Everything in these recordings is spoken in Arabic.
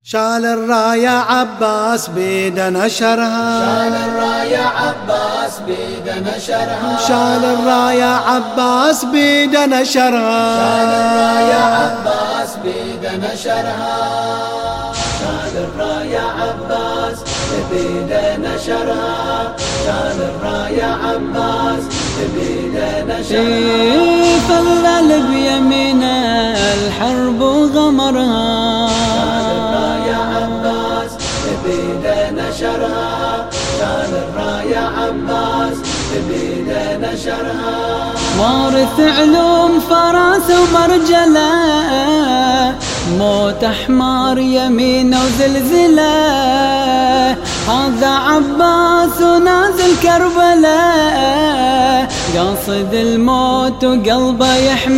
شال الراية عباس بيد نشرها، شال الراية عباس بيد نشرها، شال الراية عباس بيد نشرها، شال الراية عباس بيد نشرها، شال الراية عباس بيد نشرها، شال الراية عباس بيد نشرها. فلل بيمين الحرب وغمرها، بيد نشرها، شال الراية عباس بيد نشرها. وارث علوم فرس ومرجله، موت حمار يمين وزلزله، هذا عباس ونازل كربلاء، قاصد الموت وقلبه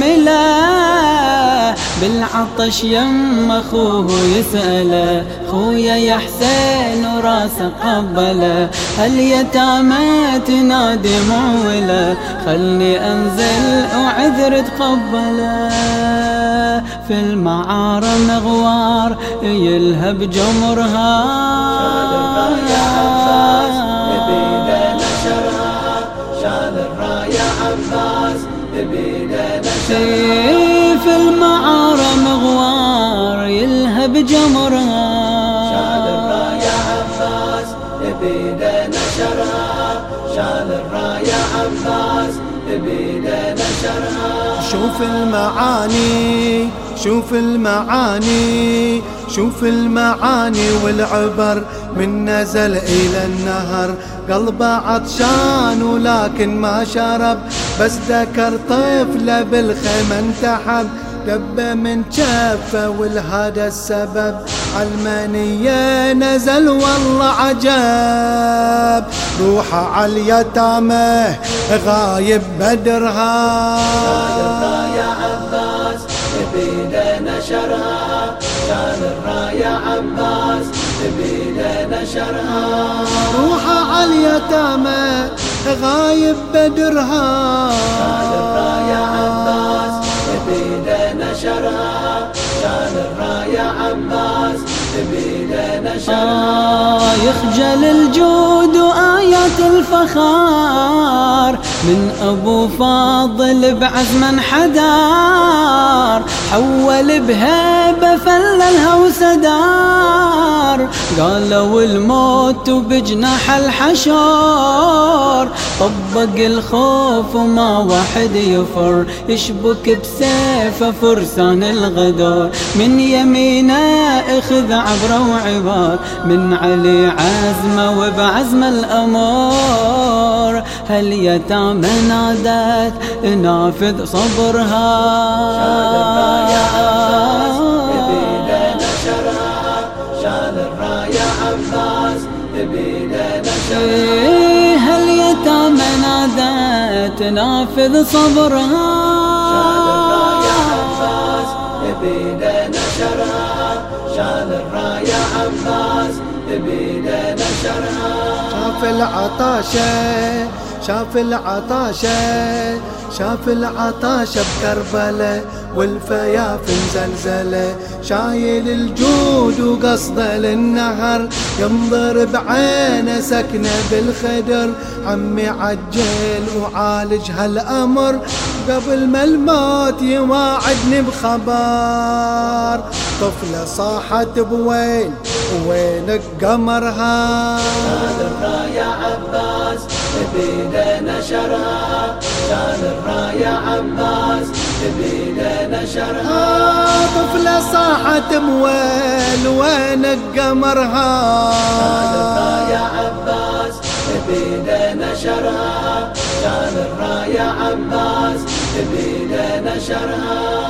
يحمله، بالعطش يم اخوه يسأله، خويا يا حسين وراسه قبله، هاليتامى تنادي معوله، خلني انزل وعذر تقبله، في المعارة مغوار يلهب جمرها، شال الراية عباس بيد نشرها، شال الراية عباس بيد نشرها. في المعارة مغوار يلهب جمرها، شال الراية عباس بيد نشرها، شال الراية عباس بيد نشرها. شوف المعاني، شوف المعاني، شوف المعاني والعبر، من نزل إلى النهر قلبه عطشان ولكن ما شرب، بس ذكر طفله بالخيمة انتحب، دب من جفه ولهذا السبب عالمنية نزل والله عجب، روحه عاليتامى غايب بدرها. شال الراية عباس بيد نشرها، شال الراية عباس بيد نشرها. روحه عاليتامى غايب بدرها، شال الراية عباس بيد نشرها، شال الراية عباس بيد نشرها. يخجل الجود وآيات الفخار، من أبو فاضل بعزم انحدار، حول بهيبة فللها وسدار، قالوا الموت بجناح الحشار، طبق الخوف وما واحد يفر، يشبك بسيفه فرسان الغدار، من يمينه اخذ عبره وعبار، من علي عزمه وبعزم الأمور، هاليتامى نادت نافذ صبرها. شال الراية عباس بيد نشرها، شال الراية عباس بيد نشرها. هاليتامى نادت نافذ صبرها، شال الراية عباس بيد نشرها، شال الراية عباس بيد نشرها. شاف العطاشة، شاف العطاشة، شاف العطاشة بكربلة والفيافي مزلزلة، شايل الجود وقصده للنهر، ينظر بعينه سكنة بالخدر، عمي عجل وعالج هالأمر، قبل ما الموت يواعدني بخبر، طفلة صاحت بوين وينك قمرها. شال الراية عباس بيد نشرها، شال الراية عباس بيد نشرها. طفلة صاحت بوين وينك قمرها. شال الراية عباس بيد نشرها، شال الراية عباس بيد نشرها.